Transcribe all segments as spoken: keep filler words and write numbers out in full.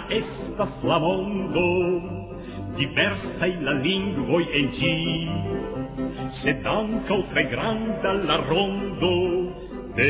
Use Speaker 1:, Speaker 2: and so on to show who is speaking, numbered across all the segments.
Speaker 1: estas la mondo, diversaj la lingvoj en ĝi, sed ankaŭ tre granda la rondo de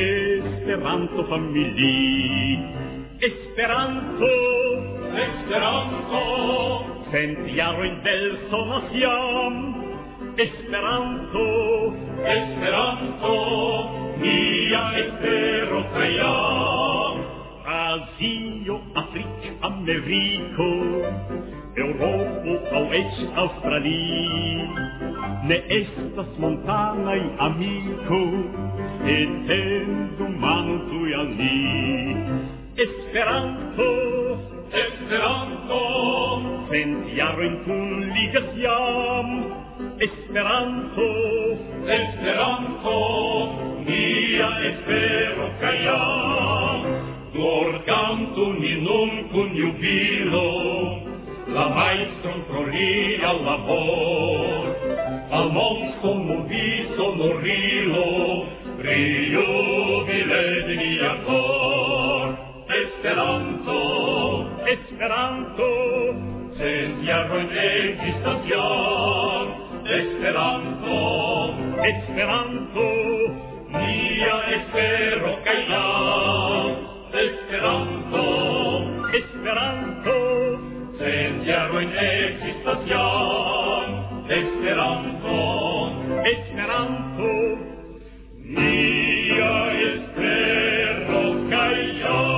Speaker 1: Esperanto-familii. Esperanto, Esperanto, cent jarojn belsonas jam. Esperanto, Esperanto, nia espero kaj jam. Azio, Afrik, Ameriko, Eŭropo aŭ eĉ Aŭstralio, ne estas montanaj amiko, etendu manon tuj al ni. Esperanto, Esperanto, cent jarojn kunligas jam. Esperanto, Esperanto, nia espero kaj jam. Gorgantu ni nun kun jubilo, la majstron pro lia labor. Al monstro movi sonorilo, priubile de nia cor. Esperanto, Esperanto, cent jarojn ekzistas jam. Esperanto, Esperanto, nia espero kaj jam. Esperanto, Esperanto, cent jarojn ekzistas jam. Esperanto, Esperanto, nia espero kaj jam.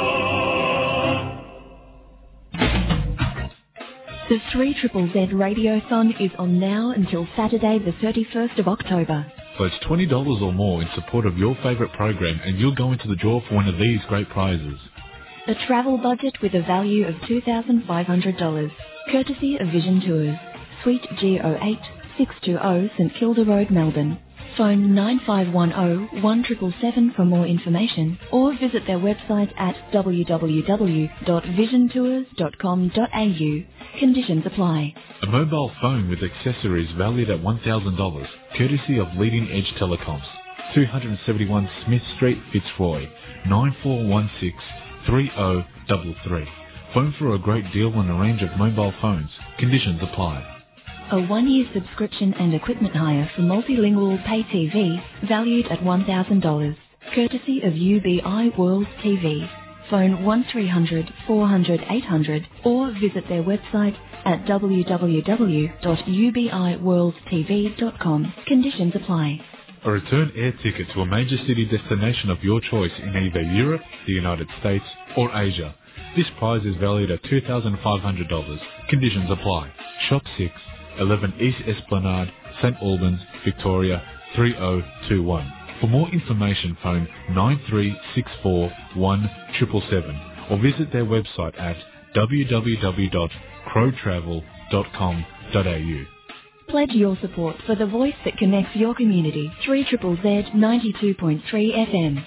Speaker 2: The three Z Z Radiothon is on now until Saturday the thirty-first of October.
Speaker 3: Pledge twenty dollars or more in support of your favourite program and you'll go into the draw for one of these great prizes.
Speaker 2: A travel budget with a value of two thousand five hundred dollars, courtesy of Vision Tours, Suite G zero eight, six two zero St Kilda Road, Melbourne. Phone nine five one zero, one seven seven seven for more information or visit their website at w w w dot vision tours dot com dot a u. Conditions apply.
Speaker 3: A mobile phone with accessories valued at one thousand dollars, courtesy of Leading Edge Telecoms, two seventy-one Smith Street, Fitzroy, nine four one six, three zero three three. Phone for a great deal on a range of mobile phones. Conditions apply.
Speaker 2: A one-year subscription and equipment hire for multilingual pay T V valued at one thousand dollars, courtesy of U B I World T V. Phone one three hundred, four hundred, eight hundred or visit their website at w w w dot u b i world t v dot com. Conditions apply.
Speaker 3: A return air ticket to a major city destination of your choice in either Europe, the United States or Asia. This prize is valued at two thousand five hundred dollars. Conditions apply. Shop six, eleven East Esplanade, Saint Albans, Victoria, three zero two one. For more information, phone nine three six four, one seven seven seven or visit their website at w w w dot crow travel dot com dot a u.
Speaker 2: Pledge your support for the voice that connects your community. three Z Z ninety-two point three F M.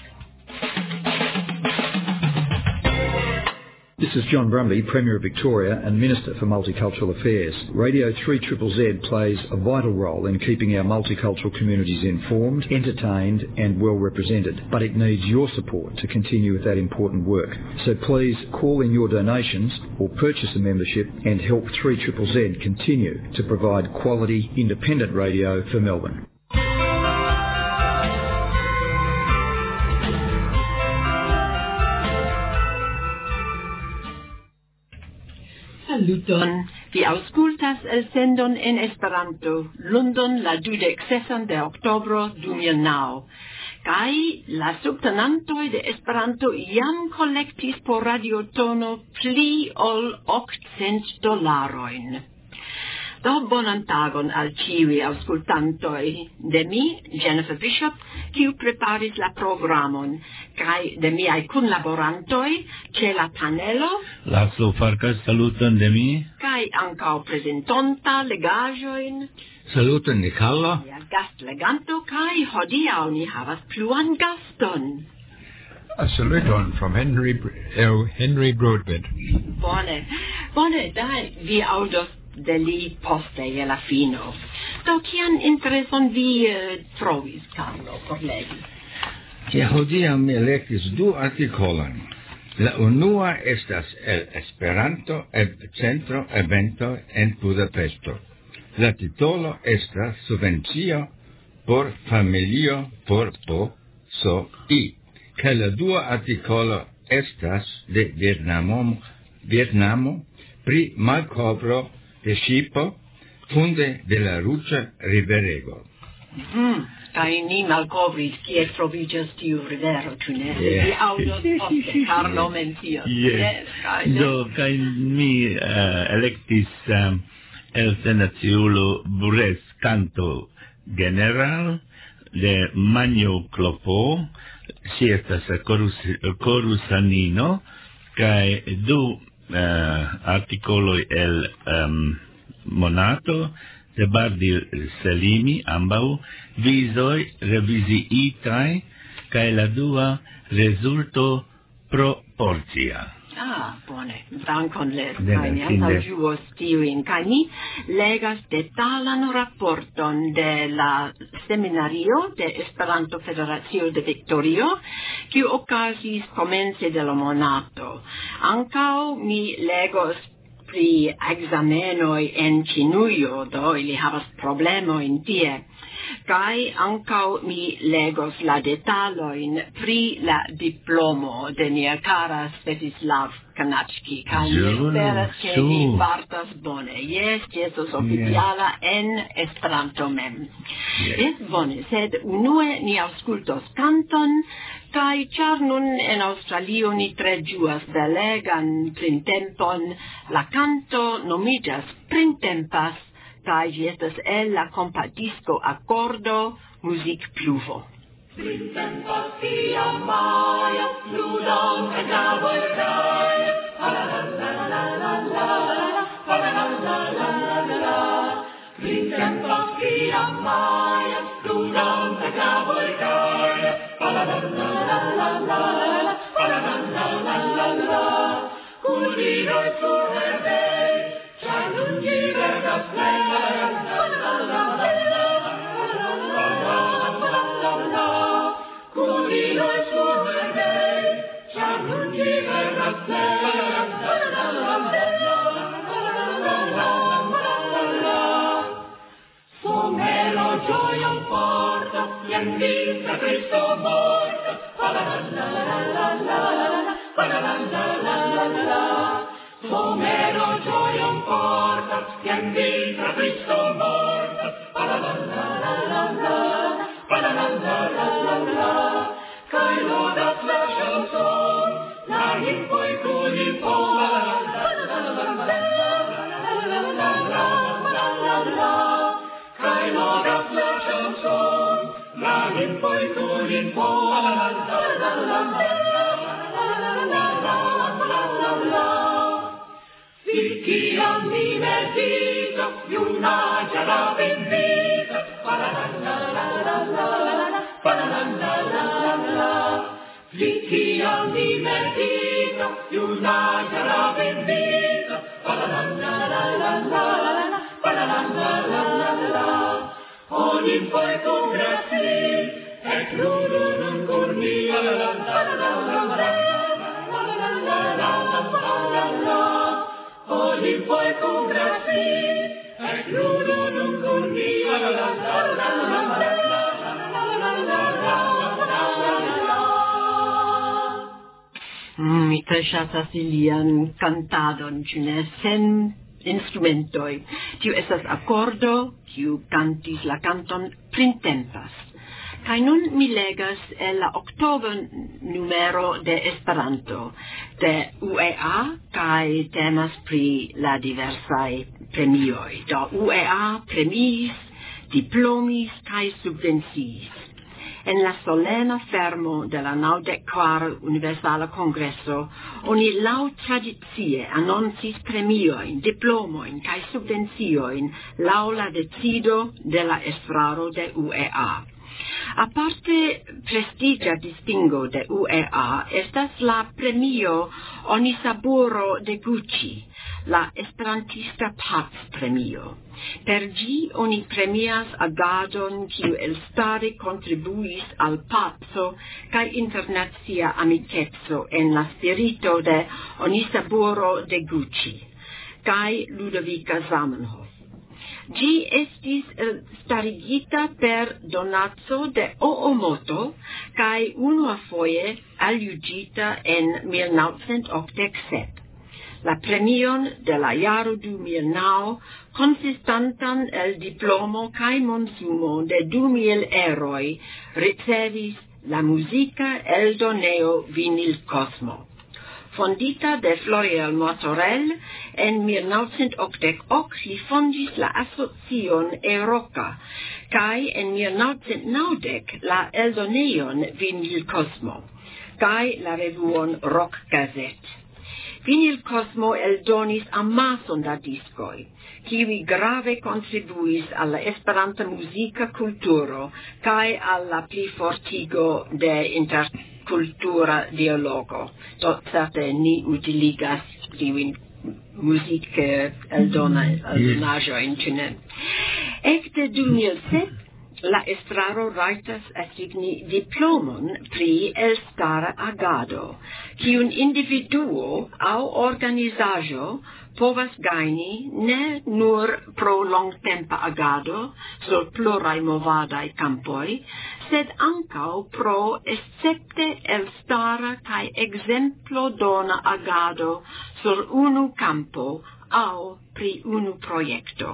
Speaker 4: This is John Brumby, Premier of Victoria and Minister for Multicultural Affairs. Radio three Z Z plays a vital role in keeping our multicultural communities informed, entertained and well represented. But it needs your support to continue with that important work. So please call in your donations or purchase a membership and help three Z Z continue to provide quality, independent radio for Melbourne.
Speaker 5: Saluton, vi aŭskultas elsendon en Esperanto, London la dudek sesan de oktobro du mil naŭ. Kaj la subtenantoj de Esperanto jam kolektis por radiotono pli ol okcent dolarojn. Do bonan tagon al ĉiuj aŭskultantoj de mi, Jennifer Bishop, kiu preparis la programon, kaj de miaj kunlaborantoj ĉe la panelo,
Speaker 6: Laszlo Farkas, saluton de mi,
Speaker 5: kaj ankaŭ prezentonta legaĵojn,
Speaker 6: saluton de Carla,
Speaker 5: mia gastleganto, kaj hodiaŭ ni havas pluan gaston.
Speaker 7: A saluton from Henry, uh, Henry Broadbent.
Speaker 5: Bone, bone, dai, vi aŭdos de li poste je la fino. Do kian intereson vi uh, trovis, Carlo, por legi?
Speaker 6: Ke hodiaŭ mi elektis du artikolojn. La unua estas el Esperanto Centro evento en Budapesto. La titolo estas Subvencio por familio por po so i. Kaj la dua artikolo estas de Vietnamo, Vietnamo pri malkovro de ŝipo funde de la ruĝa riverego.
Speaker 5: Mm. Kaj ni malkovris kie troviĝas tiu rivero, ĉu ne?
Speaker 6: Yeah.
Speaker 5: Vi aŭdos poste Carlo mencios.
Speaker 8: Yes.
Speaker 5: Kaj
Speaker 8: Do, kaj mi uh, elektis um, el senaciulo Bures canto general de Magno Clopo, si estas corus, corusanino, kaj du uh, articoloi el um, Monato, de Bardil Selimi, ambau, visoi revisiitai, cae la dua resulto proporcia.
Speaker 5: Ah, bone. Dankon, Ler.
Speaker 8: De
Speaker 5: Kaj ni
Speaker 8: finde.
Speaker 5: antaŭĝuos tiujn. Kaj ni legas detalan raporton de la seminario de Esperanto Federacio de Victorio, kiu okazis komence de la monato. Ankaŭ mi legos pri examenoi en Ĉinujo, do ili havas problemojn tie. Kaj ankaŭ mi legos la detalojn pri la diplomo de nia kara Svetislav Kanački. Kaj mi esperas, ke vi fartas bone. Jes, ĝi estos oficiala en Esperanto mem. Jes, bone, sed unue ni aŭskultos kanton, kaj ĉar nun en Aŭstralio ni tre ĝuas belegan printempon, la kanto nomiĝas Printempas, kaj ĝi estas el la kompadisco Akordo Muzikpluvo.
Speaker 1: Printempas kiam maja ludon en la vortoj, Printempas kiam maja ludon en la vortoj, Kuriroj sur herbej, ĉar nun ĝi verdas plej. Kuriroj sur herbej, ĉar nun ĝi verdas plej. Somero ĝojon portas, jen vista Kristo mortas. Somero ĝojon portas, jen vista Kristo mortas. Kaj lodas la ŝanson, la nimfoj kunimporas. Kaj lodas la ŝanson, la nimfoj kunimporas. Kiam mi meditas, junaĝa la benvidas. Kiam mi meditas, junaĝa la benvidas. O nimfoj kun gracie, ekludu nun kun mi. O nimfoj kun gracie, ekludu nun kun mi.
Speaker 5: Mi tre ŝatas ilian kantadon, ĉu ne, sen instrumentoj. Tiu estas Akordo, kiu kantis la kanton Printempas. Kaj nun mi legas el la oktobra numero de Esperanto de U E A, kaj temas pri la diversaj premioj. Do U E A premiis, diplomis kaj subvenciis. En la solena fermo de la naŭdek kvara Universala Kongreso, oni laŭ tradicie anoncis premiojn, diplomojn kaj subvenciojn laŭ la decido de la estraro de U E A. Aparte prestigia distingo de U E A estas la premio Onisaburo de Gucci, la Esperantista Paz Premio. Per gi oni premias agadon kiu elstare contribuis al paco kaj internacia amikeco en la spirito de Onisaburo de Gucci kaj Ludovica Zamenhof. Gi estis starigita per donaco de Oomoto kaj unuafoje aljuĝita en mil naŭcent okdek sep. La premion de la jaro du mil naŭ, konsistantan el diplomo kaj monsumo de du mil eroj, ricevis la muzika eldoneo Vinil Cosmo. Fondita de Florial Martorell en mil naŭcent okdek ok, li fondis la asocion Eroka, kaj en mil naŭcent naŭdek la eldoneon Vinil Cosmo, kaj la revuon Rock Gazette. Vinil Cosmo eldonis amason da diskoj, kiuj grave kontribuis al la Esperanta muzika kulturo kaj al la plifortigo de interkultura dialogo. Do certe ni utiligas tiujn muzik eldona eldonaĵojn, ĉu ne? Ekde du mil sep la estraro rajtas assigni diplomon pri elstara agado, kiun individuo aŭ organizaĵo povas gajni ne nur pro longtempa agado sur pluraj movadaj kampoj, sed ankaŭ pro escepte elstara kaj ekzemplodona agado sur unu kampo aŭ pri unu projekto.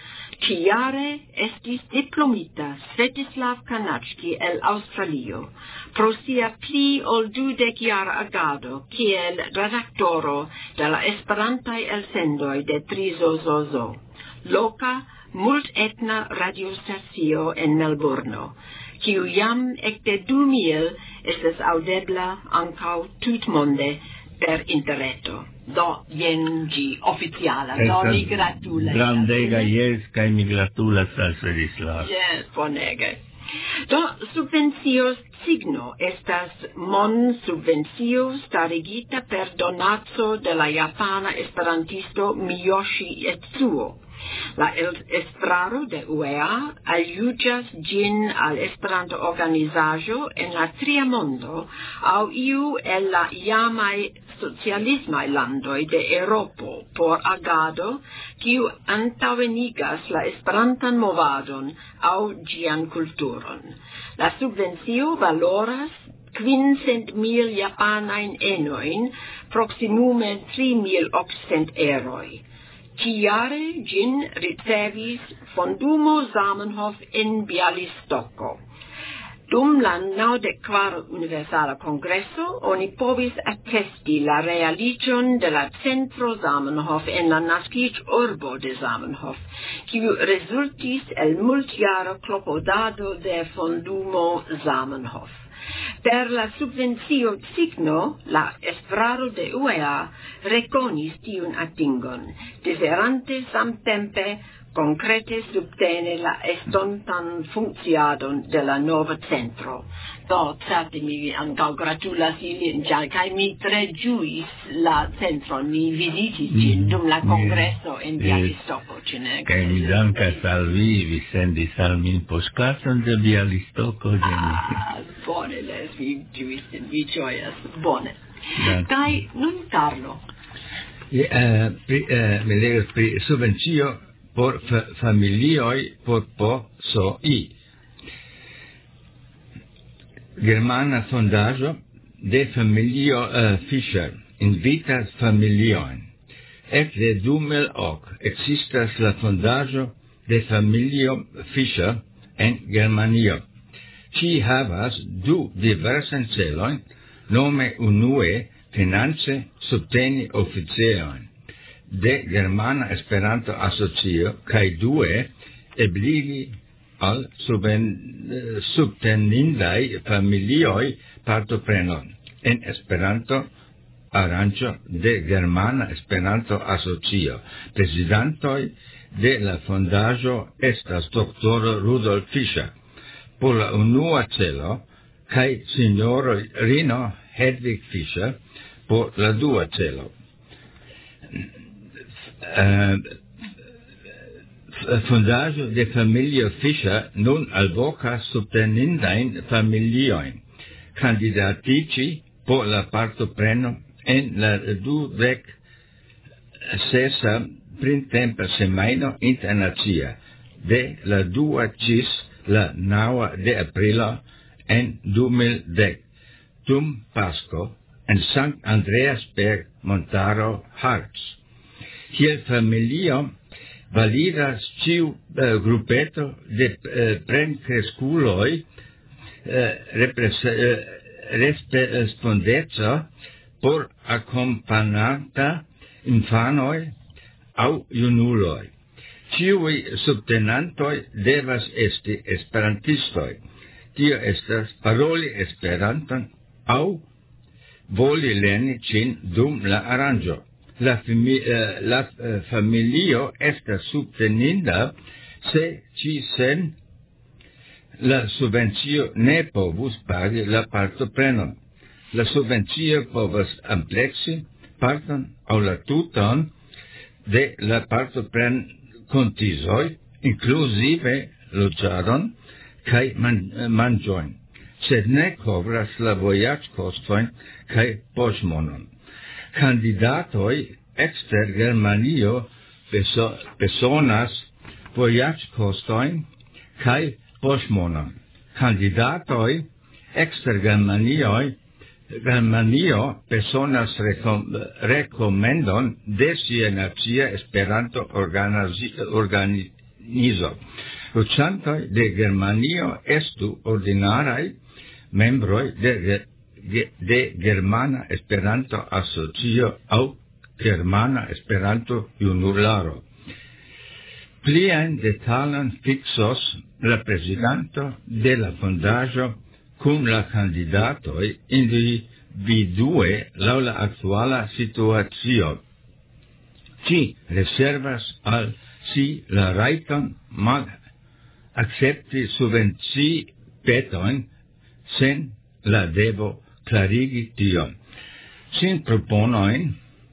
Speaker 5: Ĉiare estis diplomita Svetislav Kanački el Aŭstralio pro sia pli ol dudekjara agado kiel redaktoro de la Esperantaj elsendoj de Trizozozo, loka multetna radiostacio en Melburno, kiu jam ekde du mil estas aŭdebla ankaŭ tutmonde per interreto. Do, jen gi oficiala. Do, mi gratulas.
Speaker 8: Grandega, yes, kaj mi gratulas al Svetislav.
Speaker 5: Yes, bonege. Do, subvencio signo estas mon subvencio starigita per donaco de la japana esperantisto Miyoshi Etsuo. La estraro de U E A aljuĝas ĝin al Esperanto organizaĵo en la tria mondo aŭ iu el la iamaj socialismaj landoj de Eŭropo por agado kiu antaŭenigas la Esperantan movadon aŭ ĝian kulturon. La subvencio valoras quincent mil japanajn enojn, proksimume tri mil okcent eroj. Ciare gin ricevis Fondumo Zamenhof en Bialystoko. Dum la naŭdek-kvara Universala Kongreso oni povis attesti la realiĝon de la Centro Zamenhof en la naskiĝurbo de Zamenhof, kiu rezultis el multjara klopodado de Fondumo Zamenhof. Per la subvencio signo, la estraro de U E A rekonis tiun atingon, dezirante samtempe concrete subtene la estontan funkciadon de la nova centro. Do, certe mi ankaŭ gratulas ilin, kaj mi tre ĝuis la centron, mi vizitis ĝin dum la kongreso en Bialystoko, ĉu ne?
Speaker 8: Kaj mi dankas al vi, vi sendis al min poŝtkarton de Bialystoko.
Speaker 5: Ah, bone, les, mi ĝuis, mi ĝojas, bone. Kaj nun Carlo.
Speaker 6: Mi legas pri subvencio por fa familioj por P S O I. Germana fondaĵo de familio uh, Fischer invitas familiojn. Ekde du mil ok ekzistas la fondaĵo de familio Fischer en Germanio. Ĝi havas du diversajn celojn, nome unue finance subteni oficejojn de Germana Esperanto Asocio kaj due ebligi al suben, subtenindaj familioj partoprenon en Esperanto aranĝo de Germana Esperanto Asocio. Prezidantoj de la fondaĵo estas doktoro Rudolf Fischer, por la unua celo, kai signoro Rino Hedwig Fischer por la dua celo. Uh, Fondaĵo de familio Fischer nun alvokas subtenindain familiojn kandidatiĝi por la partopreno en la dudek sesa printempa semajno internacia de la dua ĝis la naŭa de aprilo en du mil dek dum Pasko en Sankt Andreasberg montaro Harz. Kiel familio validas ĉiu uh, grupeto de uh, plenkreskuloj uh, respondeco por akompananta infanoj aŭ junuloj. Ĉiuj subtenantoj devas esti esperantistoj. Tio estas paroli Esperanton aŭ voli lerni ĝin dum la aranĝo. La, fami, uh, la uh, familio estas subteninda se ci sen la subvencio ne povus pagi la partoprenon. La subvencio povas amplexi parton aŭ la tuton de la partopren kontizoj, inkluzive loĝadon kaj man, manĝojn, sed ne kovras la vojaĝkostojn kaj poŝmonon. Candidatoj ekster Germanio beso, bezonas vojaĝkostojn kaj poŝmonon. Kandidatoj ekster Germanio Germanio bezonas rekom, rekomendon de sia nacia Esperanto organizo. Loĝantoj de Germanio estu ordinaraj membroj de de Germana Esperanto Asocio aŭ Germana Esperanto Junularo. Plian detalan fixos la prezidanto de la fondaĵo kun la kandidatoj individue laŭ la aktuala situacio. Ĝi reservas al si la rajton malakcepti subvencii-petojn sen la devo clarigi tion. Sin proponojn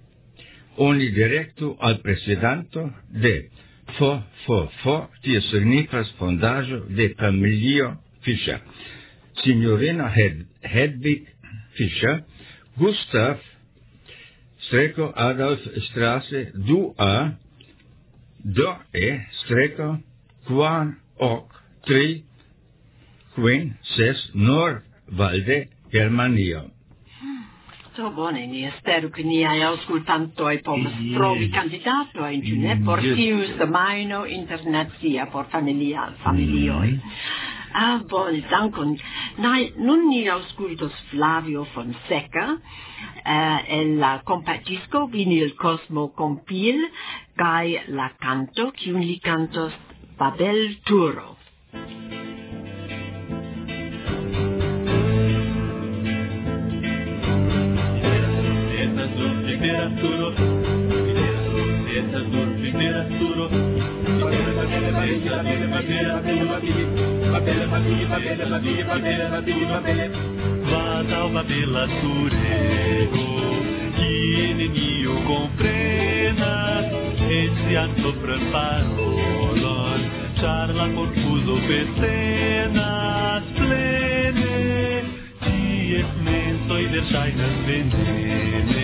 Speaker 6: oni direktu al presidanto de F F F, tio signifas fondaĵo de familio Fischer. Signorina Hed Hedwig Fischer, Gustav streko Adolf Straße du A, do E streko kvar ok tri kvin ses Nord Valde Germanio.
Speaker 5: So bone, mi esperu che niai auscultantoi povas trovi candidatojn, ĉu ne, por tiu semajno internacia por familia familioj. Ah, bone, dankon. Nai, nun ni aŭskultos Flavio Fonseca eh, el la kompatdisco Vinil Cosmo Compil kaj la canto kiun li cantos Babel Turo.
Speaker 1: Literaturo, literatur, literaturo, vada ao babelaturego, que nenio comprenas, esse ato preparolon, charla confuso pesenas, plene, dies menso e verŝajnas venene.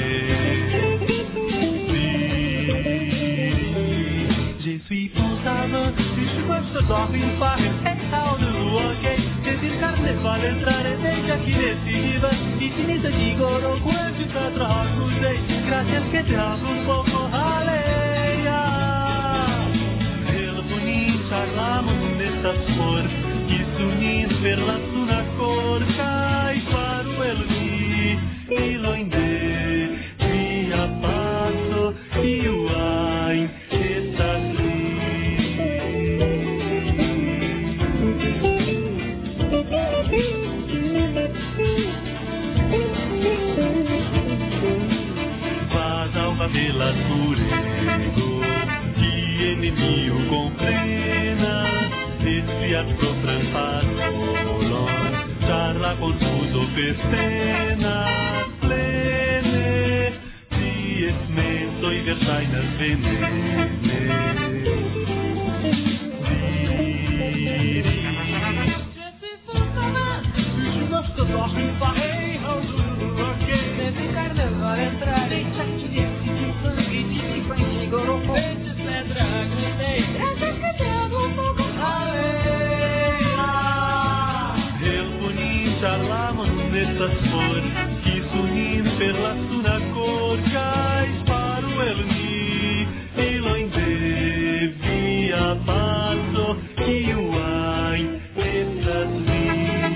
Speaker 1: Dorme em paz, é tal do ok. Sentir carnaval entrar em deixa que decisiva. Infinita de goro, quanto pra trocar sei. Graças que te abro um pouco aleia. Pelo bonito charlamos nestas cores. Que sunis per la suna cor. Cai para o elvi. E lo inde. Via passo. E o ai. Estas babelaturego, que enemigo comprena, esse ato transpassado. tute scenas plene, ties mensoi verŝajnas venene. Hey, how do you rock it? Nesse carnaval entrar em chat de sangue de frente, goropo, peixe, pedra, gritei, essa cadela, fogo, aleira. Helponin, charlamon, nessas flores, que sunim pela suna cor, cais para o elmi, e lo devia passo, que o ai, essas vi.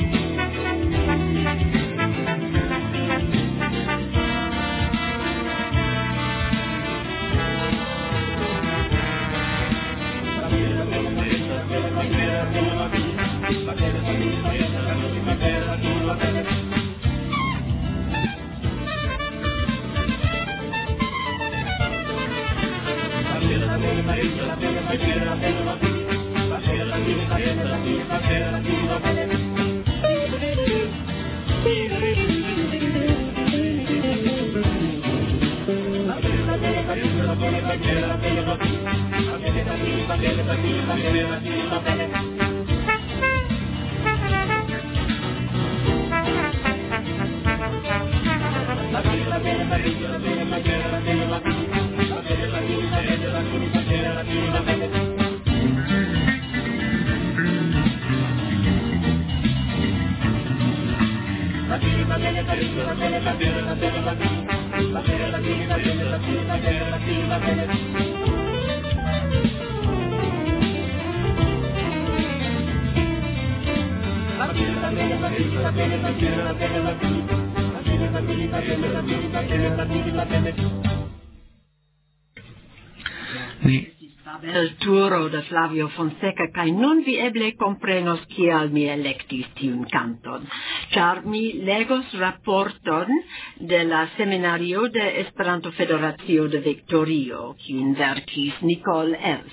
Speaker 5: El turo de Flavio Fonseca, kai nun vi eble comprenos kial mi electis tiun canton, char mi legos raporton de la seminario de Esperanto Federacio de Victorio, kiun verkis Nicole Els.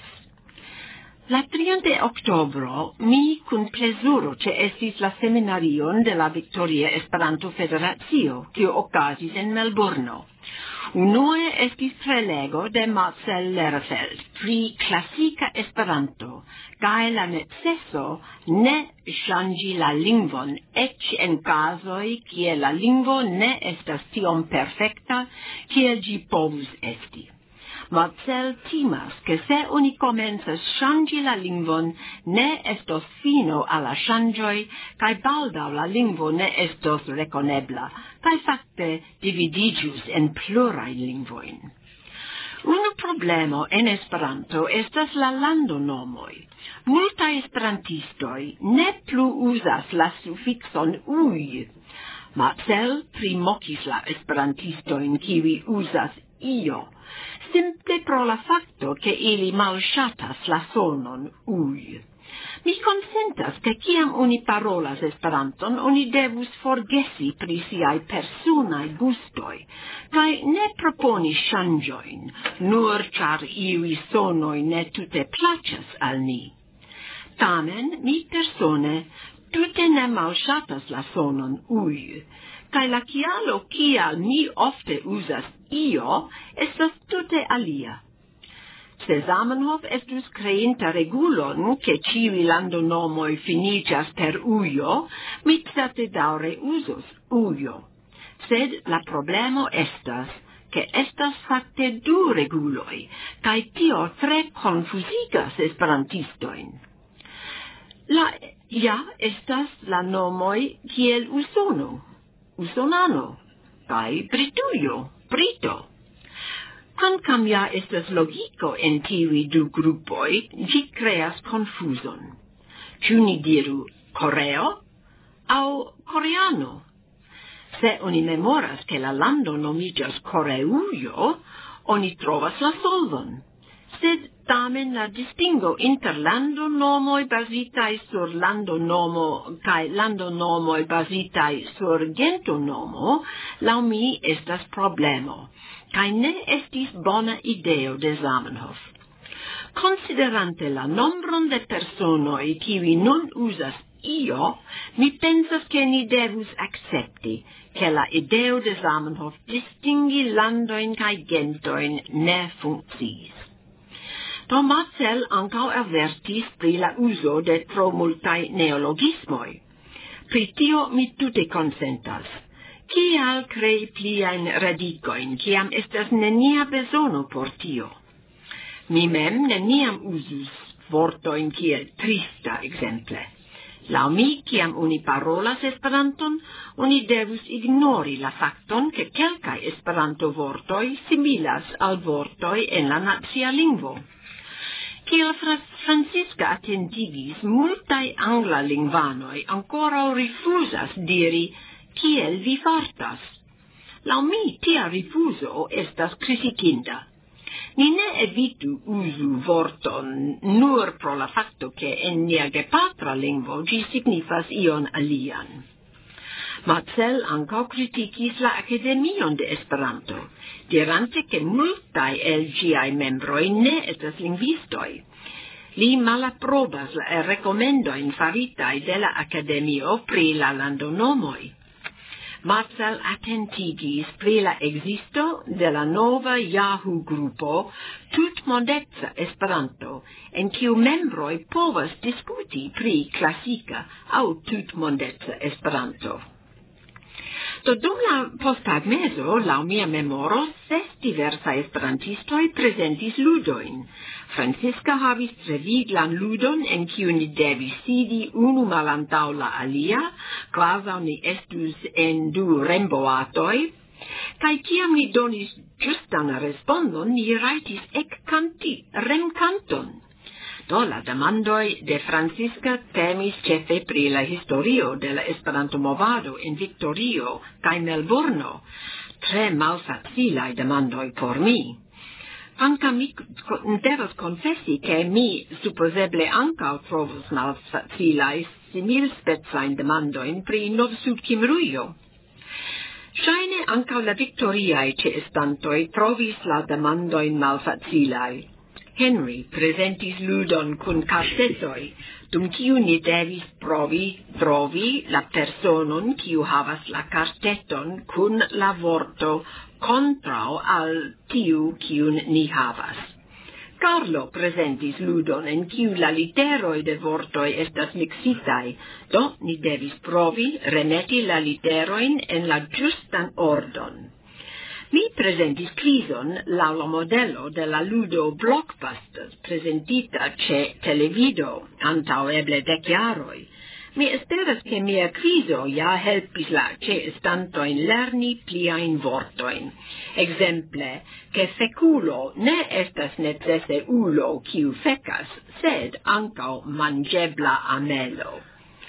Speaker 5: La trian de octobro, mi cun plezuro ĉeestis la seminarion de la Victoria Esperanto Federacio, kiu okazis en Melburno. Unue estis prelego de Marcel Lerfeld pri klasika Esperanto, kaj la neceso ne ŝanĝi la lingvon, eĉ en kazoj kie la lingvo ne estas tiom perfekta, kiel ĝi povus esti. Marcel timas che se oni komencas ŝanĝi la lingvon, ne estos fino al la ŝanĝoj, kaj baldaŭ la lingvo ne estos rekonebla, kaj fakte dividiĝus en plurajn lingvojn. Unu problemo en Esperanto estas la landonomoj. Multaj esperantistoj ne plu uzas la sufikson uj. Marcel primokis la esperantistojn kiuj uzas io, simple pro la facto che ili malŝatas la sonon uj. Mi konsentas che kiam oni parolas Esperanton, oni devus forgesi pri siaj personaj gustoj, kaj ne proponi ŝanĝojn, nur ĉar iuj sonoj ne tute plaĉas al ni. Tamen mi persone tute ne malŝatas la sonon uj, kaj la kialo kial mi ofte uzas io estas tute alia. Se Zamenhof estus kreinta regulon che ĉiuj landonomoj finiĝas per ujo, mi certe daŭre uzus ujo. Sed la problemo estas, che estas fakte du reguloj, kaj tio tre konfuzigas esperantistojn. La ja estas la nomoj kiel Usono, Usonano, kaj Britujo, Brito. Kvankam ja estas logiko en tiuj du grupoj, ĝi kreas konfuzon. Ĉu ni diru Koreo aŭ Koreano? Se oni memoras ke la lando nomiĝas Koreujo, oni trovas la solvon. Sed tamen la distingo inter landonomoj bazitaj sur landonomo kaj landonomoj bazitaj sur gentonomo laŭ mi estas problemo, kaj ne estis bona ideo de Zamenhof. Considerante la nombron de personoj kiuj nun uzas io, mi pensas che ni devus accepti che la ideo de Zamenhof distingi landoin cae gentoin ne funcciis. Do Marcel ancao avertis pri la uso de tro multae neologismoi. Pri tio mi tute consentas. Kial crei pliain radicoin, ciam estas nenia besono por tio? Mi mem neniam usus vortoin kiel trista exemple. Lau mi, ciam uni parolas Esperanton, uni devus ignori la facton che quelcae Esperanto vortoi similas al vortoi en la nacia lingvo. Kiel Francisca attentigis, multae angla lingvanoi ancora rifusas diri kiel vi fartas. Lau mi, tia rifuso estas criticinda. Ni ne evitu usu vorton nur pro la facto che en nia gepatra lingvo gi signifas ion alian. Marcel ancao criticis la Academion de Esperanto, dirante che multae el giai membroi ne estas lingvistoi. Li malaprobas la recomendoin faritai de la Academio pri la landonomoi. Marcel attentigis pri la existo de la nova Yahoo grupo Tutmondeca Esperanto, en kiu membroi povas diskuti pri klasika au tutmondeca Esperanto. Do dum la posttagmezo, laŭ mia memoro, ses diversae esperantistoi presentis ludoin. Francisca havis tre viglan ludon en kiu ni devis sidi unu malantaŭ la alia, kvazaŭ ni estus en du remboatoj, kaj kiam ni donis ĝustan respondon, ni rajtis ekkanti remkanton. Do la demandoi de Francisca temis cefe pri la historio de la Esperanto movado en Victorio kaj Melburno, tre malfacilaj demandoi por mi. Anca mi devas confessi che mi supposeble ancao trovus malfacilai similspezzain demandoin pri Nov-Sud-Kimrujo. Shaine ancao la Victoriae ceestantoi trovis la demandoin malfacilai. Henry presentis ludon cun cartetoi, dum kiu ni devis provi trovi la personon kiu havas la carteton cun la vorto contrao al tiu kiun ni havas. Carlo presentis ludon en kiu la literoi de vortoi estas mixitai, do ni devis provi remeti la literoin en la justan ordon. Mi presentis quizon laŭ la modelo de la ludo Blockbusters presentita ce televido antaŭ eble dek jaroj. Mi esperas che mia quizo ja helpis la ceestantoin lerni pliain vortoin. Exemple, che feculo ne estas necese ulo kiu fecas, sed ancao mangebla amelo.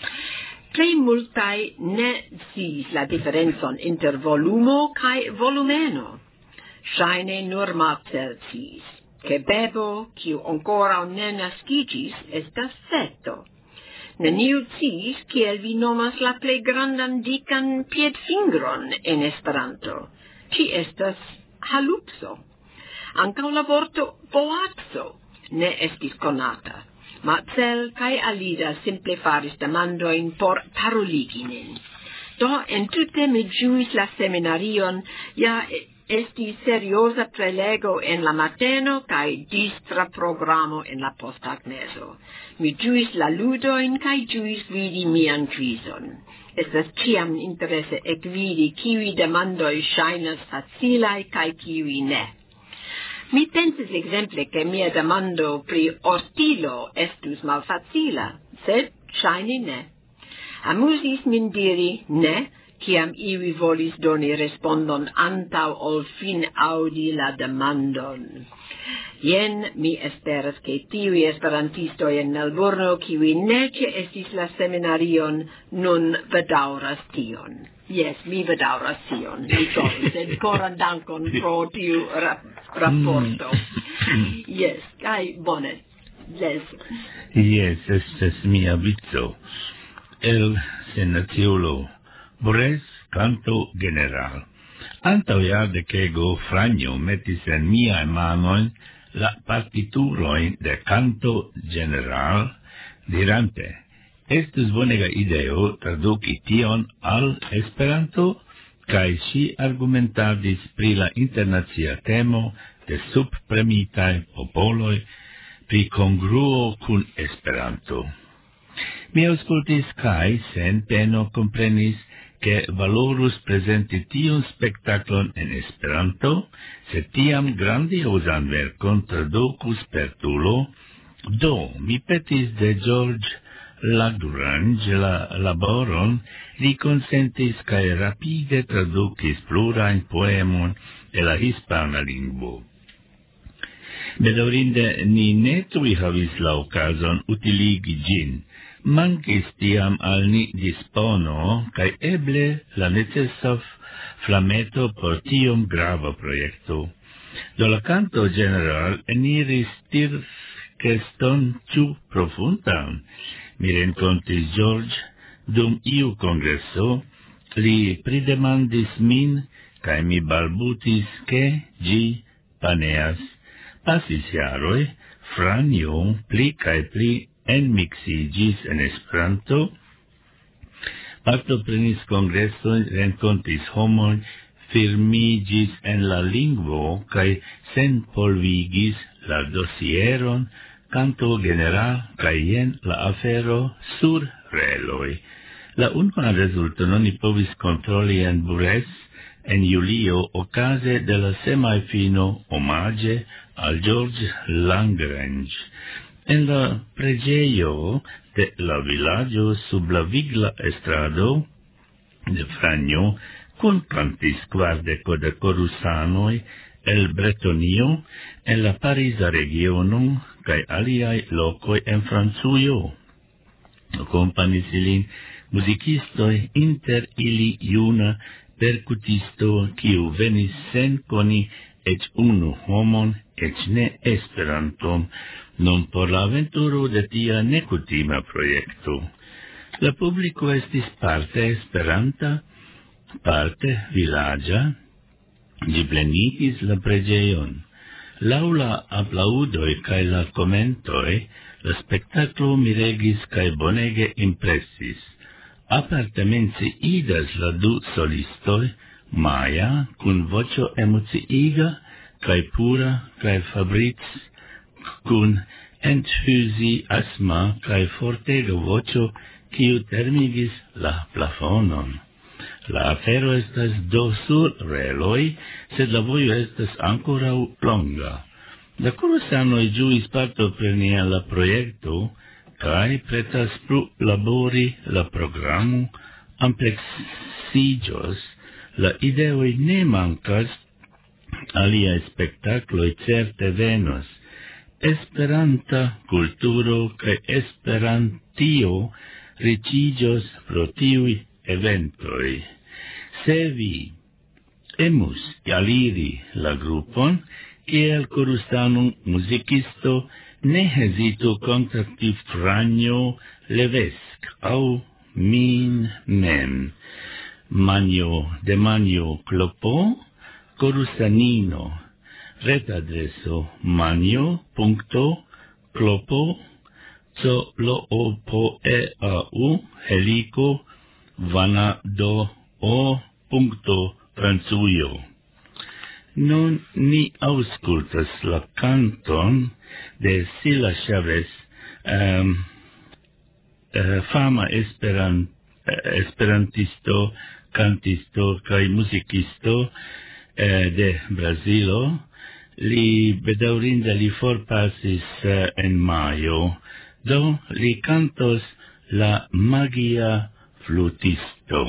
Speaker 5: Plei multae ne sciis la differenzon inter volumo cae volumeno. Shaine nur Marcel sciis, che bebo, kiu ancora ne nascigis, estas feto. Neniu sciis kiel vi nomas la plej grandan dikan piedfingron en Esperanto. Ci estas halupso. Ankaŭ la vorto boazo ne estis konata. Marcel kaj Alida simple faris demandojn por paroligi nin. Do entute mi ĝuis la seminarion, ja estis serioza prelego en la mateno kaj distra programo en la posttagmezo. Mi ĝuis la ludojn kaj ĝuis vidi mian kvizon. Estas ĉiam interese ekvidi kiuj demandoj ŝajnas facilaj kaj kiuj ne. Mi pensis exemple che mia demando pri ortilo estus malfacila, sed ŝajne ne. Amusis min diri ne, kiam iui volis doni respondon antaŭ ol fin aŭdi la demandon. Jen mi esperas che tiui esperantistoj en Melburno, kiuj ne ĉeestis la seminarion, nun bedaŭras tion. Yes, mi bedaŭras tion, mi trovas, sed koran dankon pro tiu ra rapporto. Yes, kaj bone, les.
Speaker 8: Yes, estas mia vico. El senaciulo Bores canto general. Antaŭ jardekego Franjo metis en miaj manojn la partiturojn de canto general, dirante, estus bonega ideo traduki tion al Esperanto, kaj ŝi argumentadis pri la internacia temo de subpremitaj popoloj pri kongruo kun Esperanto. Mi aŭskultis kaj sen peno komprenis ke valorus prezenti tiun spektaklon en Esperanto, se tiam grandiozan verkon tradukus spertulo. Do, mi petis de George Lagrange la laboron, li consentis kaj rapide tradukis plurajn poemon de la hispana lingvo. Bedaŭrinde ni ne tuj havis la okazon utiligi ĝin. Mankis tiam al ni dispono kaj eble la necesa flameto por tiom grava projekto. Do la kanto general eniris tirkeston ĉu profundan. Mi renkontis George dum iu kongreso, li pridemandis min, kaj mi balbutis ke ĝi paneas. Pasis jaroj, Franjo pli kaj pli enmiksiĝis en Esperanto, partoprenis kongresojn, renkontis homojn, firmiĝis en la lingvo kaj senpolvigis la dosieron, canto general kaj jen la afero sur reloj. La unuan rezulton oni povis kontroli en Bures en julio okaze de la semajfino omaĝe al George Lagrange. En la preĝejo de la vilaĝo sub la vigla estrado de Franjo kunkantis kvardeko da korusanoj el Bretonio en la Pariza regiono kaj aliaj lokoj en Francujo. Akompanis ilin muzikistoj, inter ili juna perkutisto, kiu venis sen koni eĉ unu homon, eĉ ne Esperanton, non por la aventuro de tia nekutima projekto. La publiko estis parte esperanta, parte vilaĝa. Ĝi plenigis la preĝejon. Laŭ la aplaŭdoj kaj la komentoj, la spektaklo miregis kaj bonege impresis. Aparte menciigas la du solistoj, Maja kun voĉo emociiga kaj pura kaj Fabritz kun entuziasma kaj fortega voĉo, kiu termigis la plafonon. La afero estas do sur reloj, sed la vojo estas ankoraŭ longa. La korusanoj ĝuis partopreni al la projekto kaj pretas plu labori la programo, ampleksiĝos, la ideoj ne mankas, aliaj spektakloj certe venos. Esperanta kulturo kaj Esperantio riĉiĝos pro tiuj eventoj. Se vi emus aliri la grupon, kiel korusano muzikisto, ne hezitu kontakti Franjo Levesque aŭ min mem. Manjo de Manjo Klopo, korusanino. Retadreso manjo punkto klopo co lo o po e a u heliko vanado o punkto Francujo. Nun ni aŭskultas la kanton de Sila Chavez, um, uh, fama esperan, uh, esperantisto, kantisto kaj muzikisto uh, de Brazilo. Li bedaŭrinde li forpasis uh, en majo, do li kantos la magia flutisto.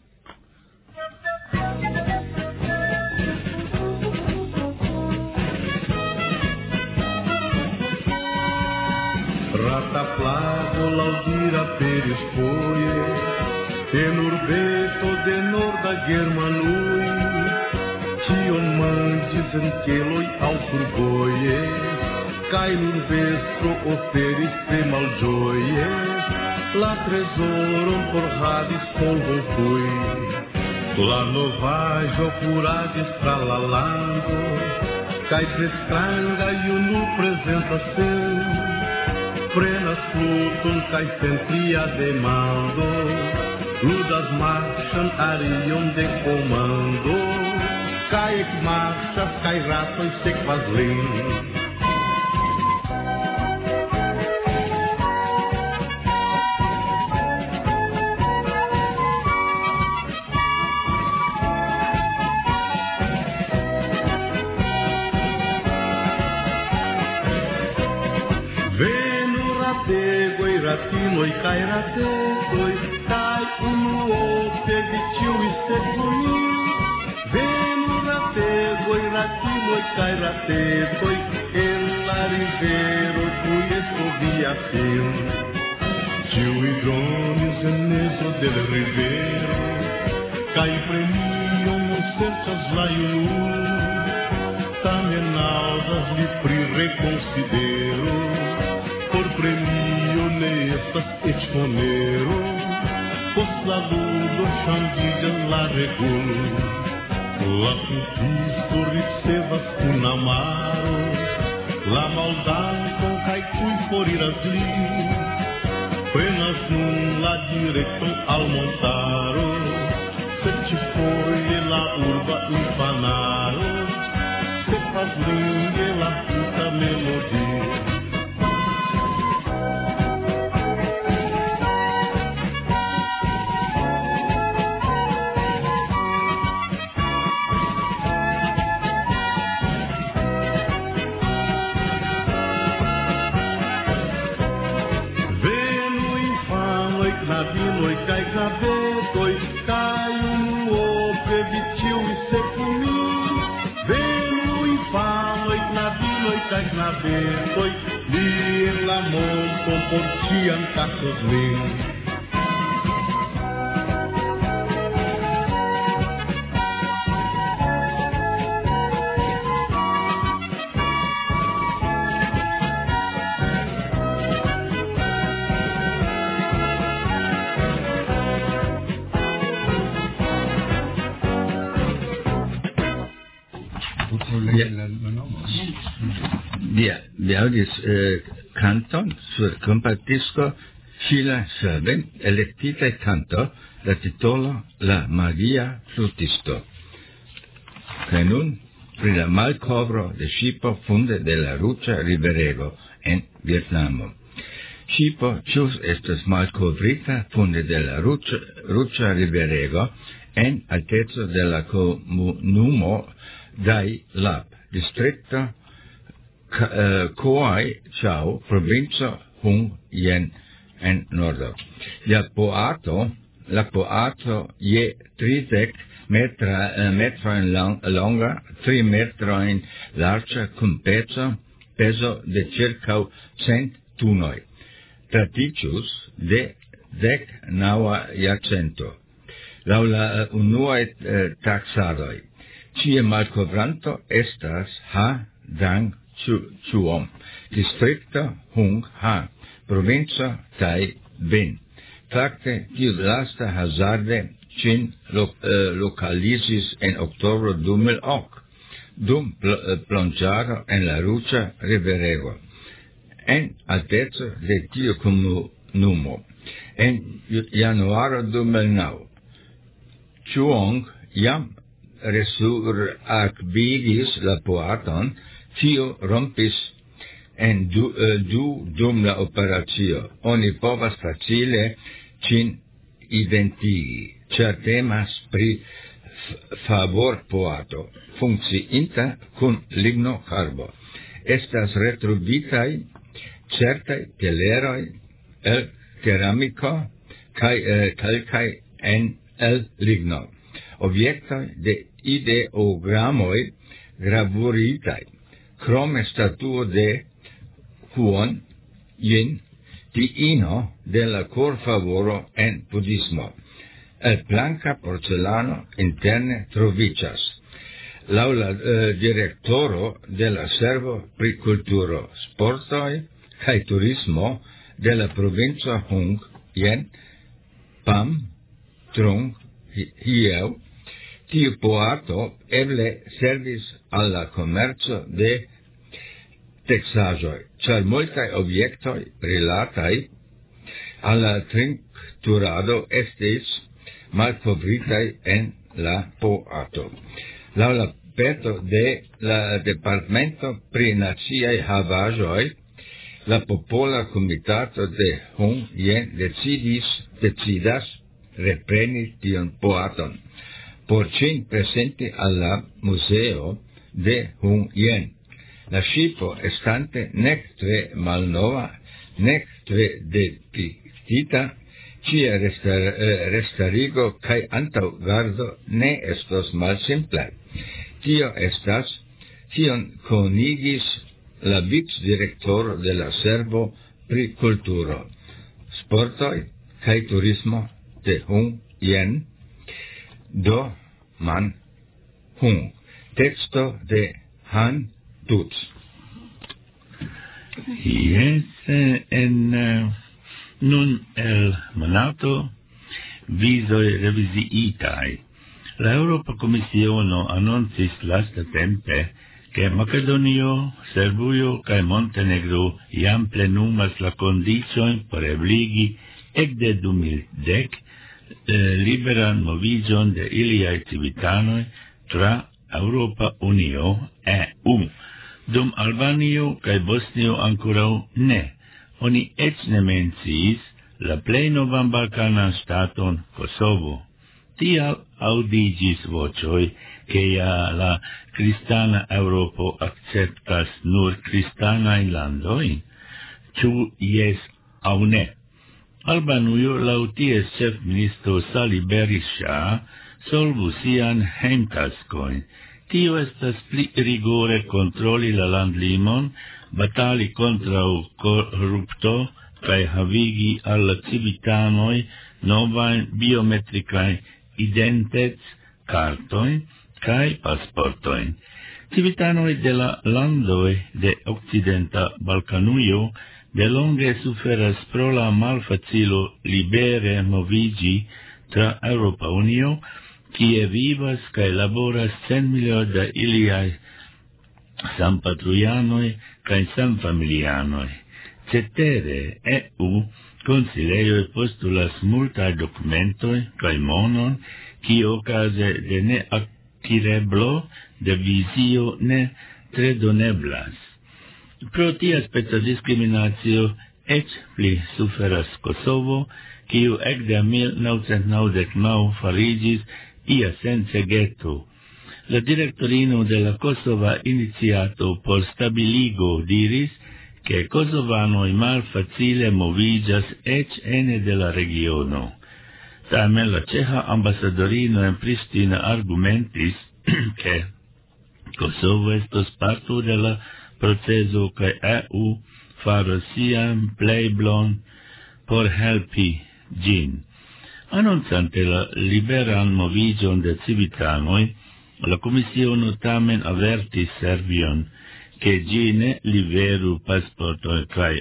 Speaker 1: Rataflago laŭdira Pérez foje, en urbeto de norda Germanuj, tion manĝis en keloj aŭ survoje, kaj l'urbestro oferis tre malĝoje la trezoron forhavis polvo tuj. La novaĵo kuradis tra la lando, kaj tre stranga junu prezentas sin, Prenas fluton kaj centria demando, ludas marŝan arion de komando, kaj ekmarŝas kaj ratoj sekvas lin. Ratinoj kaj ratetoj, kaj unuope viĉiuj sekvojn. Venu rategoj, ratinoj kaj ratetoj, en la rivero tuj estovia sin. Ĉiuj dronis en mezo de la rivero, kaj premion serĉas la junulo. Tamen aŭdas li pri rekonsidero, por premio ne estas eĉ monero, post la ludo ŝanĝiĝas la regulo. La kulpisto ricevas kun amaro la maldankon kaj tuj foriras li. Prenas nun la direkton al montaro, sed ĉifoje la urba infanaro sekvas lin je la tuta melodio. Knabinoj kaj knabetoj, kaj unuope viĉiuj sekvojn. Venu infanoj, knabinoj kaj knabetoj, li en la monton por ĉiam kaŝos lin.
Speaker 6: Vi aŭdis kanton sur kompaktisko Ŝila Serben, elektita kanto, la titolo La Magia Flutisto. Kaj nun pri la malkovro de ŝipo funde de la Ruĝa Riverego en Vjetnamo. Ŝipo ĉu estas malkovrita funde de la Ruĝa Riverego en alteco de la komunumo Dai Lap, distrikto Khoai Chau, provinco Hung Yen en nordo. La boato, la boato je tridek metra, metrojn long, longa, tri metrojn larĝa kun pezo, pezo de ĉirkaŭ cent tunoj. Datiĝus de dek naŭa jarcento. Laŭ la unuaj taksadoj, ĉie malkovranto estas Ha Dang Chuom, distrikto Hung Ha, provinco Tai Bin. Fakte, tiu lasta hazarde ŝin lo, uh, lokalizis en oktobro du mil ok, dum pl plonĝado en la Ruĝa Riverego, en alteco de tiu komunumo. En januaro du mil naŭ, Chuong jam resurakbigis la boaton. Tio rompis en du, uh, du dum la operacio. Oni povas facile ĝin identigi, ĉar temas pri favorboato, funkciinta kun lignokarbo. Estas retrovitaj certaj teleroj el keramiko kaj uh, kelkaj en el ligno. Objektoj de ideogramoj gravuritaj. Krome statuo de Huon Yin, diino de la korfavoro en budismo. El blanca porcelano interne troviĝas. Laŭ la uh, direktoro de la servo pri kulturo, sportoj kaj turismo de la provinco Hung Yen, Pam Trung Hieu, tiu boato eble servis al la komerco de texaĵoj, ĉar multaj objektoj rilataj al la trinkturado estis malkovritaj en la boato. Laŭ la peto de la Departemento pri Naciaj Havaĵoj, la Popola Komitato de Hun Yen decidis, decidas repreni tion boaton, por ĝin presenti al la Muzeo de Hun Yen. La ŝipo estante nek tre malnova, nek tre depiktita, ĝia restar, restarigo kaj antaŭgardo ne estos malsimplaj. Tio estas, tion konigis la vicedirektoro de la Servo pri kulturo, sportoj kaj turismo de Hun Yen, Do Man Hun. Teksto de Han Tutz.
Speaker 8: Yes, en uh, nun el monato visoi revisiitai. La Europa Commissiono annoncis lasta tempe che Macedonio, Serbuio kaj Montenegro jam plenumas la condicion por ebligi ekde du mil dek eh, liberan moviĝon de iliaj civitanoj tra Europa Unio E U. Dum Albanio kaj Bosnio ankoraŭ ne. Oni eĉ ne menciis la plej novan balkanan ŝtaton Kosovo. Tial audigis voĉoj, ke ja la kristana Eŭropo akceptas nur kristanajn landojn. Ĉu jes aŭ ne? Albanujo laŭ ties ĉefministro Sali Berisha solvu sian hejmtaskojn. Tio estas pli rigore kontroli la landlimon, batali kontraŭ korupto kaj havigi al la civitanoj novajn biometrikajn identec-kartojn kaj pasportojn. Civitanoj de la landoj de okcidenta Balkanujo delonge suferas pro la malfacilo libere moviĝi tra Eŭropa Unio, kie vivas kaj laboras cent miloj da iliaj sampatrujanoj kaj samfamilianoj. Cetere, E U konsilejoj postulas multaj dokumentoj kaj monon, kio okaze de neakireblo de vizio ne tre doneblas. Pro tia speca diskriminacio eĉ pli suferas Kosovo, kiu ekde mil novcent naŭdek naŭ fariĝis ia sense geto. La direktorino de la Kosova Iniciato por Stabiligo diris che kosovanoj malfacile moviĝas eĉ ene de la regiono. Tamen la ĉeĥa ambasadorino en Pristina argumentis ke Kosovo estos parto de la proceso kaj E U faros sian pleblon por helpi ĝin. Annonzante la liberan moviĝon de civitanoj, la Komisiono tamen avertis Serbion che ĝi ne liveru pasportoj kaj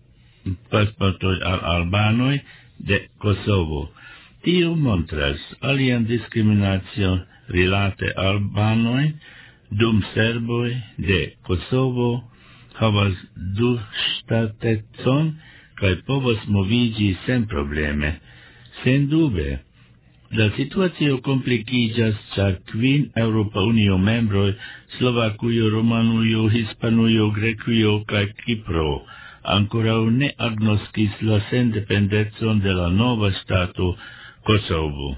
Speaker 8: pasportoj al albanoj de Kosovo. Tio montras alian diskriminacion rilate albanoj, dum serboj de Kosovo havas du ŝtatecon kaj povas moviĝi senprobleme. Sendube, la situacio komplikiĝas, ĉar kvin Eŭropa Unio membroj, Slovakujo, Rumanujo, Hispanujo, Grekujo kaj Kipro, ankoraŭ ne agnoskis la sendependecon de la nova ŝtato Kosovo.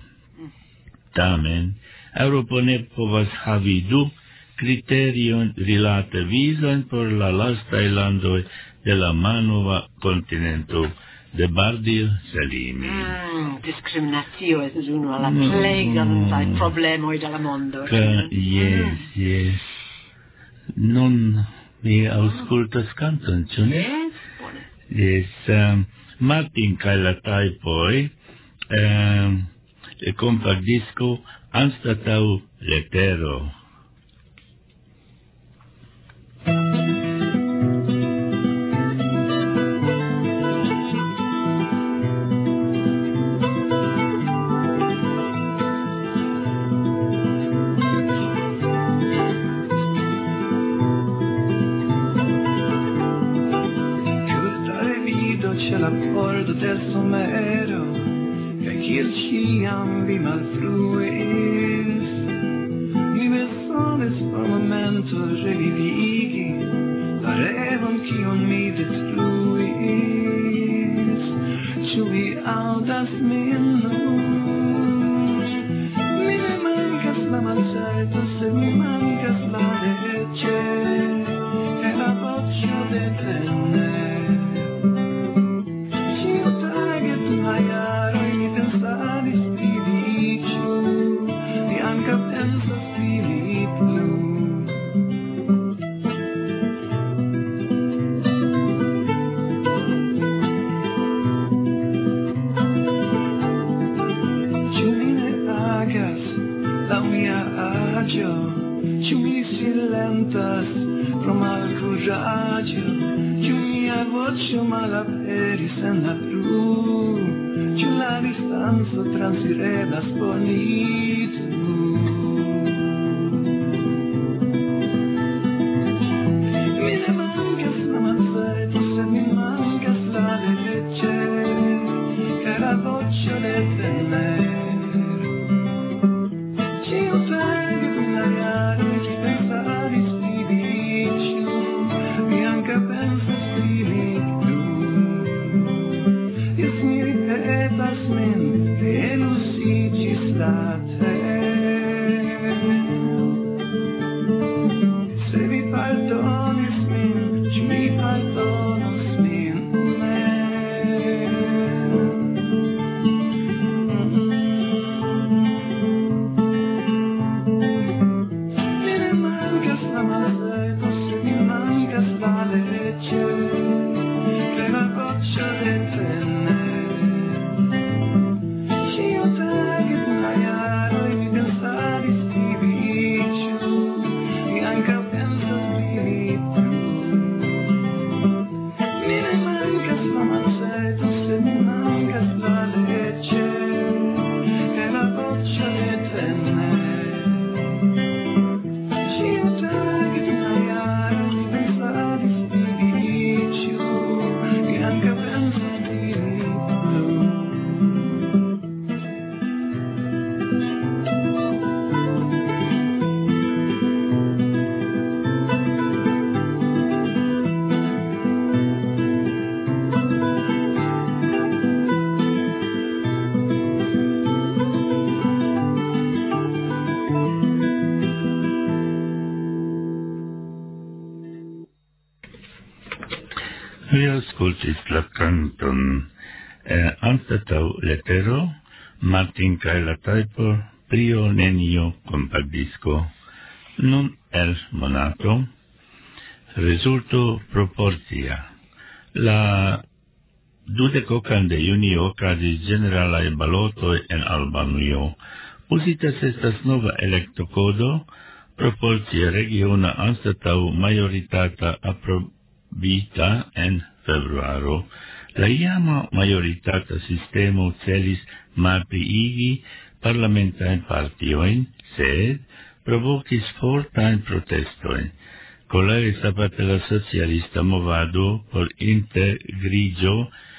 Speaker 8: Tamen, Eŭropo ne povas havi du kriteriojn rilate vizojn por la lastaj landoj de la malnova kontinento. De Bardio Salimi.
Speaker 5: Mm, discriminatio estas unu el la plej grandaj problemoj de la mondo.
Speaker 8: Ka, yes, yes. Nun mi aŭskultas kanton, ĉu ne?
Speaker 5: Yes, bone.
Speaker 8: Yes, um, Martin kaj la Tajpoj, um, kompaktdisko anstataŭ letero.
Speaker 9: c'è la porta del somero, che kiel ciam vi malfruis. Mi besones por momento revivigi, parevon cion mi destruis. Ciu vi audas min nun? Mi ne mancas la malcerto, se mi mancas la legge, e la voce de tener. Cio tage tu maiaro, e mi pensavis vivici, mi anca pensas vivi plu. Ciu mi silentas pro malcuraggio, ciu mia voce malaperis en la blu, ciu la distanzo transireblas por ni tu. Mi ne mancas la malcerto, se mi mancas la legge, che la voce de tener. Ciu tage tu maiaro, e ci pensavis vivici, mi anca pensas vivi plu. Ies mi ripetas min, delusigis la te. Se vi pardonis min, ciu mi pardonos min me.
Speaker 8: Vi ascoltis la canton eh, anstatau letero, Martin kaj la tajpo, prio nenio kompatdisco, nun el monato, rezulto proporcia. La dudekokan de junio okazis ĝeneralaj balotoj en Albanujo. Uzitas estas nova elektokodo, proporcia regiona anstatau majoritata aprobita en februaro. La iama majoritata sistemo celis malpliigi parlamentajn partiojn, sed provokis fortajn protestojn. Koleris aparte la socialista movado por integrigio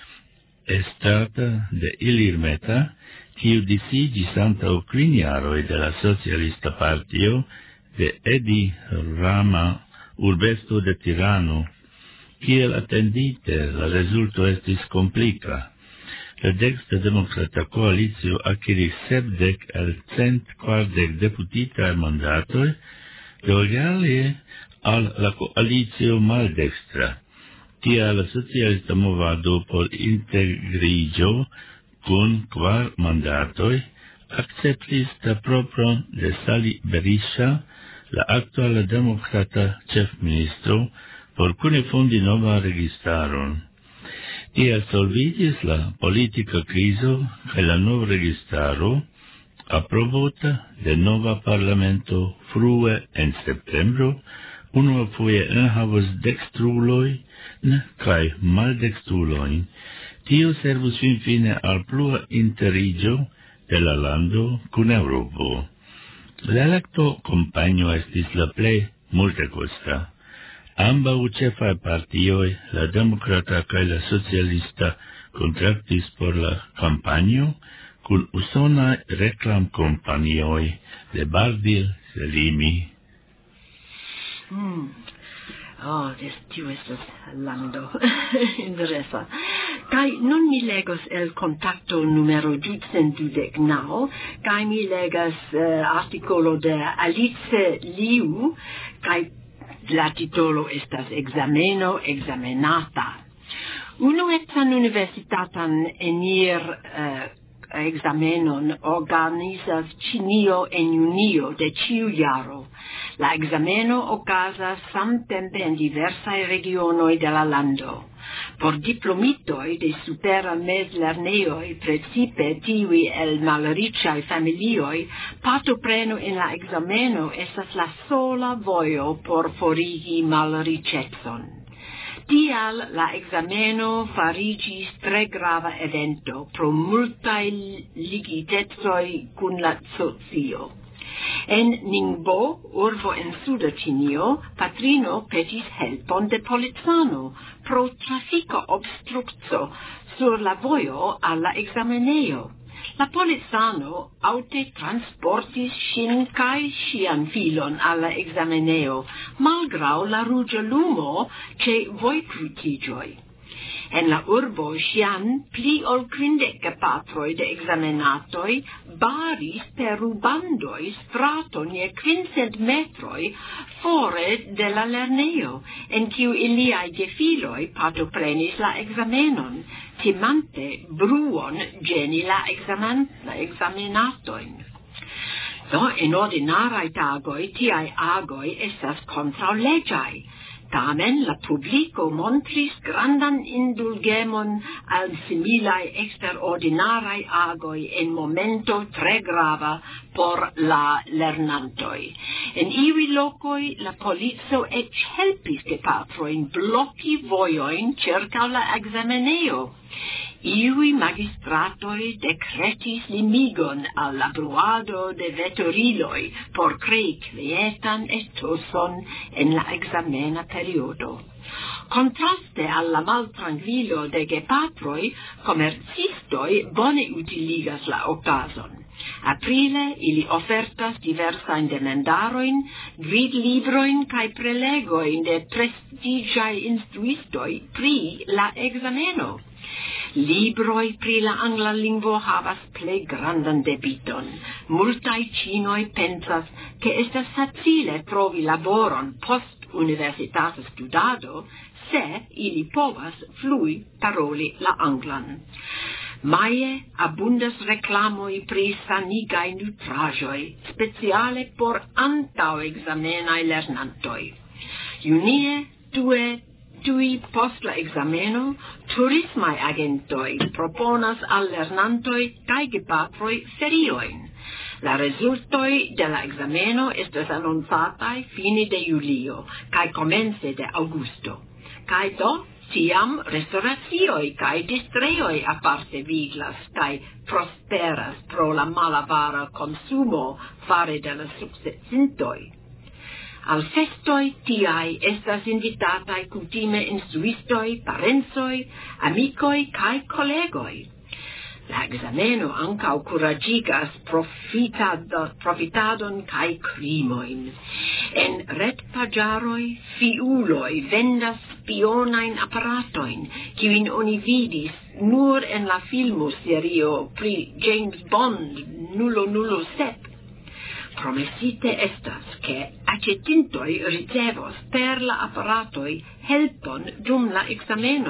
Speaker 8: estata de Ilirmeta, kiu disigis antaŭ kvin jaroj de la socialista partio de Edi Rama, urbesto de Tirano. Kiel attendite, la rezulto estis komplika. La dekstra demokrata koalicio akiris sepdek el cent kvardek deputitaj mandatoj, lojale al la koalicio maldekstra. Tia la socialista movado por integrigio kun kvar mandatoj akceptis la propron de Sali Berisha, la aktuala demokrata ĉefministro, por kune fondi nova registaron. Tiel solviĝis la politika krizo kaj la nova registaro, aprobota de nova parlamento frue en septembro, unuafoje enhavos dekstrulojn kaj maldekstrulojn. Tio servus finfine al plua interiĝo de la lando kun Eŭropo. La elekto-kampanjo estis la plej multekosta. Ambaŭ ĉefaj partioj, la demokrata kaj la socialista, kontraktis por la kampanjo kun usonaj reklamkompanioj de Bardil, Selimi.
Speaker 5: Hmm. Oh, des tiu estas lando. Interesa. Kai nun mi legos el contacto numero ducent dudek naŭ, kai mi legas uh, artikolo de Alice Liu, kai la titolo estas Exameno examenata. Unuecan universitatan enir uh, examenon organizas Ĉinio en junio de ĉiu jaro. La exameno okazas samtempe en diversaj regionoj de la lando. Por diplomitoj de supera mezlernejoj, precipe tiuj el malriĉaj familioj, partopreno en la exameno estas la sola vojo por forigi malriĉecon. Tial la exameno fariĝis tre grava evento pro multaj ligitecoj kun la socio. En Ningbo, urbo en suda Ĉinio, patrino petis helpon de policano pro trafika obstrukco sur la vojo al la examenejo. La policano aŭte transportis ŝin kaj ŝian filon al la examenejo, malgraŭ la ruĝa lumo ĉe vojkrutiĝoj. En la urbo Xi'an pli ol kvindek gepatroj de examenatoj baris per rubandoj straton je kvincent metroj fore de la lernejo, en kiu iliaj gefiloj partoprenis la ekzamenon, timante bruon ĝeni la ekzamen, la ekzamenatojn. Do en ordinaraj tagoj tiaj agoj estas kontraŭleĝaj. Tamen la publiko montris grandan indulgemon al similaj eksterordinaraj agoj en momento tre grava por la lernantoj. En iuj lokoj la polico eĉ helpis gepatrojn bloki vojojn ĉirkaŭ la ekzamenejo. Iuj magistratoj dekretis limigon al la bruado de veturiloj por krei kvietan etoson en la ekzamena periodo. Kontraste al la maltrankvilo de gepatroj, komercistoj bone utiligas la okazon. Aprile ili ofertas diversajn demandarojn, gvidlibrojn kaj prelegojn de prestiĝaj instruistoj pri la ekzameno. Libroj pri la angla lingvo havas plej grandan debiton. Multaj ĉinoj pensas, ke estas facile trovi laboron post universitata studado, se ili povas flui paroli la anglan. Maje abundas reklamoj pri sanigaj nutraĵoj, speciale por antaŭekzamenaj lernantoj. Junie due Tui post la exameno, turismai agentoi proponas al lernantoi kai gepatroi feriojn. La rezultoi de la exameno estas annoncatai fine de julio, kai komence de augusto. Kai do, tiam restauracioj kai distrejoj aparte viglas kai prosperas pro la malavara consumo fare de la sukcesintoj. Al festoj tiaj estas invitataj kutime instruistoj, parencoj, amikoj kaj kolegoj. La exameno ankaŭ kuraĝigas profitado, profitadon kaj krimojn. En retpaĝaroj fiuloj vendas spionajn aparatojn, kiujn oni vidis nur en la filmoserio pri James Bond nulo nulo sep. Promesite estas, ke aĉetintoj ricevos per la aparatoj helpon dum la ekzameno.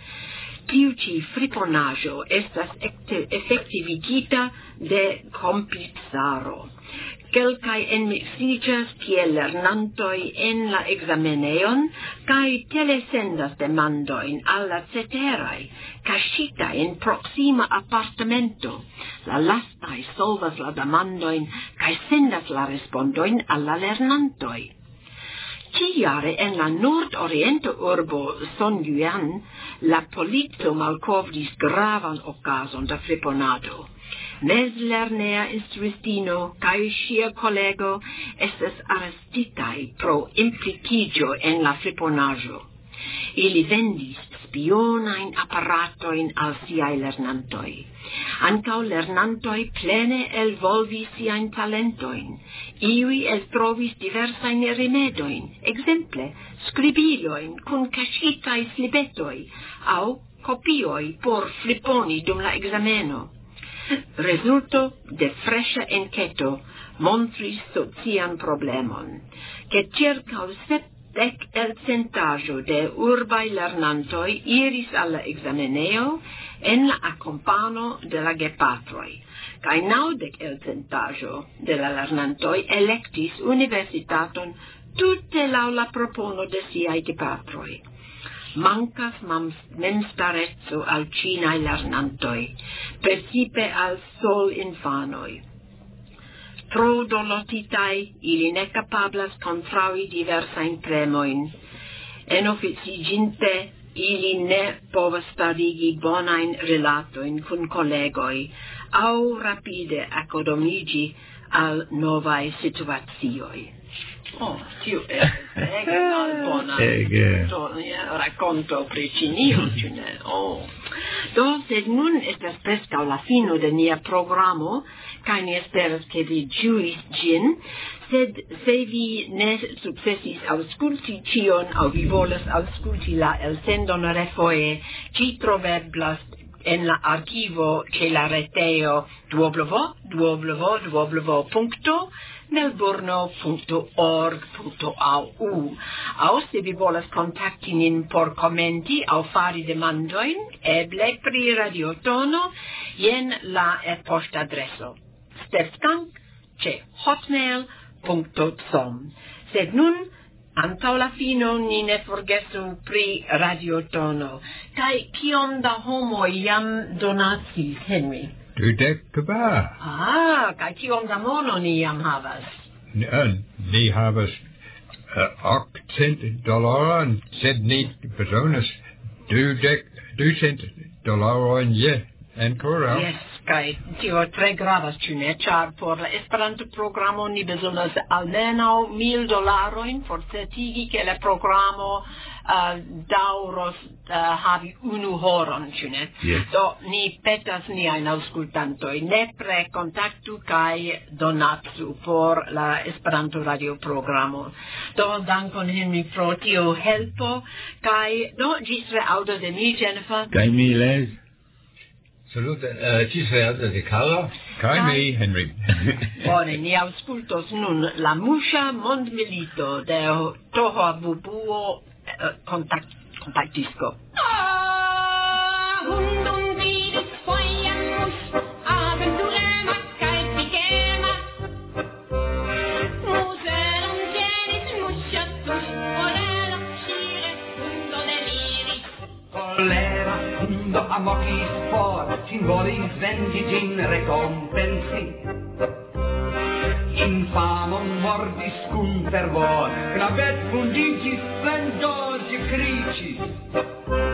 Speaker 5: Tiu ĉi friponaĵo estas efektivigita de komplicaro. Kelkaj enmiksiĝas kiel lernantoj en la ekzamenejon kaj telesendas demandojn al la ceteraj, kaŝita en proksima apartamento. La lastaj solvas la demandojn kaj sendas la respondojn al la lernantoj. Ĉi-jare en la nord-orienta urbo Sonjuan la polico malkovris gravan okazon da friponado. Mezlernea instruistino kaj ŝia kolego estas arestitaj pro implikiĝo en la friponaĵo. Ili vendis spionajn aparatojn al siaj lernantoj. Ankaŭ lernantoj plene elvolvis siajn talentojn. Iuj eltrovis diversajn rimedojn, ekzemple skribilojn kun kaŝitaj slibetoj aŭ kopioj por fliponi dum la ekzameno. Rezulto de freŝa enketo montris socian problemon, ke ĉirkaŭ sepdek elcentaĵo de urbaj lernantoj iris al la ekzamenejo en la akompano de la gepatroj, kaj naŭdek elcentaĵo de la lernantoj elektis universitaton tute laŭ la propono de siaj gepatroj. Mancas memstareco al ĉinaj lernantoj, precipe al sol infanoj. Tro dolotitaj, ili ne kapablas kontraŭi diversajn premojn. Enoficiĝinte, ili ne povas starigi bonajn rilatojn kun kolegoj aŭ rapide akodomiĝi al novaj situacioj. Oh, tio estas ege malbona rakonto pri Ĉinio, ĉu ne? Oh. Do, sed nun estas preskaŭ la fino de nia programo, kaj ni esperas ke vi ĝuis ĝin, sed se vi ne sukcesis aŭskulti ĉion aŭ vi volas aŭskulti la elsendon refoje, ĝi troveblas en la archivo ĉe la retejo w w w punkto melbourno punkto org punkto a u. Aŭ se vi volas kontakti nin por komenti aŭ fari demandojn, eble pri radiotono, jen la e-poŝtadreso stefskank ĉe hotmail punkto com. Sed nun antaŭ la fino ni ne forgesu pri radiotono. Kaj kiom da homoj jam donacis, Henry?
Speaker 7: Dudek kvar.
Speaker 5: Ah, kaj kiom da mono ni jam havas?
Speaker 7: Ni havas okcent dolaron, sed ni bezonas dudek ducent dolaron je ankoraŭ.
Speaker 5: Yes, kaj tio tre gravas, ĉu ne? Ĉar por la Esperanto-programo ni bezonas almenaŭ mil dolarojn por certigi ke la programo uh, daŭros uh, havi unu horon, ĉu ne?
Speaker 7: Yes.
Speaker 5: Do ni petas niajn aŭskultantojn, nepre kontaktu kaj donacu por la Esperanto-radioprogramo. Do dankon Henry pro tio helpo, kaj do ĝis reaŭdo de mi, Jennifer.
Speaker 8: Kaj mi, Les.
Speaker 6: Salute, uh, ĝis reaŭdo de Carlo.
Speaker 7: Kaj mi, Henry.
Speaker 5: Bone, ni aŭskultos nun la muŝa mondmilito de Toho Bubuo uh, kontakt, kontaktisko.
Speaker 1: Amokis for, sin volis vendi ĝin rekompensi. Infanon mordis kun fervor, knabet vundiĝis, svendoze kriĉis.